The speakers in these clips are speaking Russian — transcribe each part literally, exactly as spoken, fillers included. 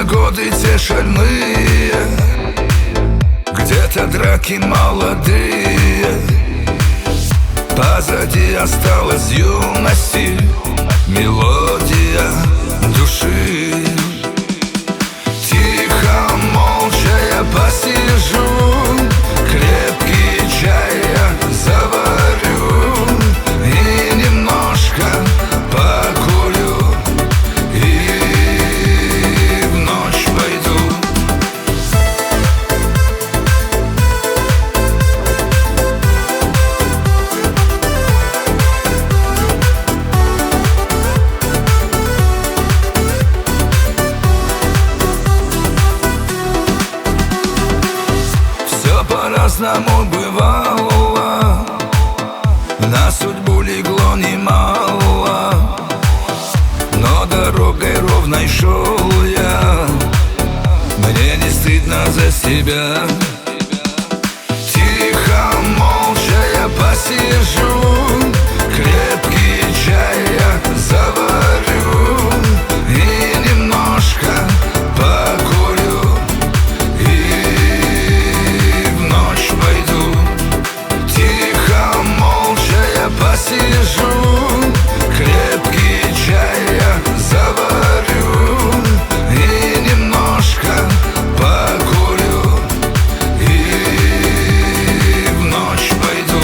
годы те шальные, где-то драки молодые. Позади осталась юности, мелодия души. Тихо, молча я посижу, крепкий чай я заварю и немножко покурю, и в ночь пойду. Все по-разному бывало, на судьбу легло немало, но дорогой ровной шел я, мне не стыдно за себя. Тихо, молча я посижу, крепкий чай я заварю и немножко покурю, и в ночь пойду. Тихо, молча я посижу, крепкий чай я заварю и немножко покурю, и в ночь пойду.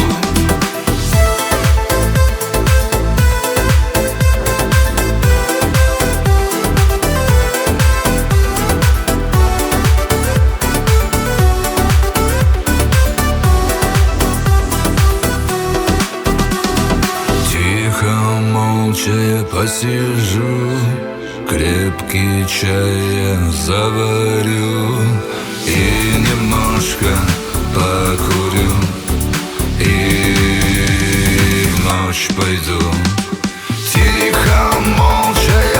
Тихо, молча я посижу, крепкий чай я заварю и немножко покурю, и в ночь пойду. Тихо, молча я